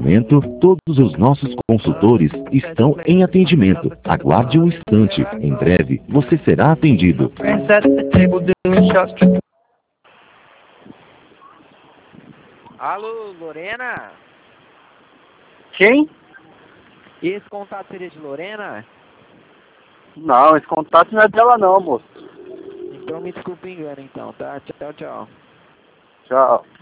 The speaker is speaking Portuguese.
momento, todos os nossos consultores estão em atendimento. Aguarde um instante. Em breve, você será atendido. Alô, Lorena? Quem? Esse contato seria de Lorena? Não, esse contato não é dela não, moço. Então me desculpe o engano então, tá? Tchau, tchau. Tchau.